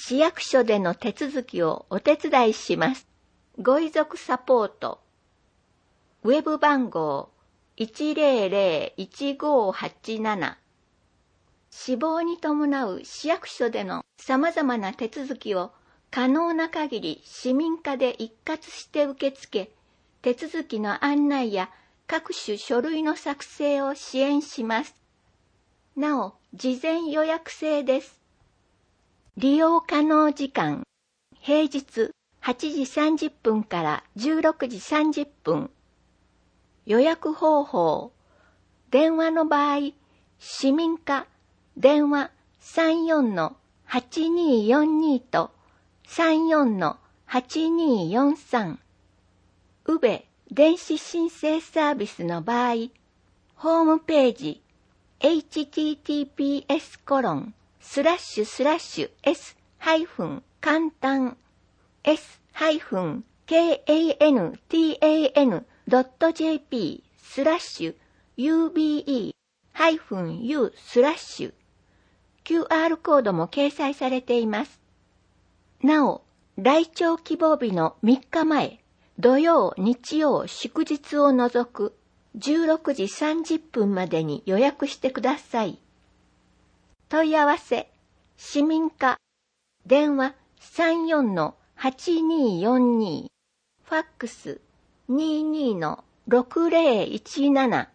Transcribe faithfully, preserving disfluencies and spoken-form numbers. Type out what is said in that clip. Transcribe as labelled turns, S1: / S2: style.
S1: 市役所での手続きをお手伝いします。ご遺族サポート。ウェブ番号 いちゼロゼロ いちごはちなな。死亡に伴う市役所での様々な手続きを可能な限り市民課で一括して受け付け、手続きの案内や各種書類の作成を支援します。なお、事前予約制です。利用可能時間、平日はちじさんじゅっぷんからじゅうろくじさんじゅっぷん。予約方法、電話の場合、市民課、電話 さんよんのはちにーよんに と さんよんのはちにーよんさん。宇部電子申請サービスの場合、ホームページ エイチティーティーピーエスコロンスラッシュスラッシュエスハイフン簡単 エスハイフンカンタンドットジェーピースラッシュユービーイーハイフンユースラッシュ キューアール コードも掲載されています。なお、来庁希望日のみっかまえ、土曜、日曜、祝日を除くじゅうろくじさんじゅっぷんまでに予約してください。問い合わせ、市民課、電話 さんよんのはちにーよんに、ファックス にじゅうにのろくゼロいちなな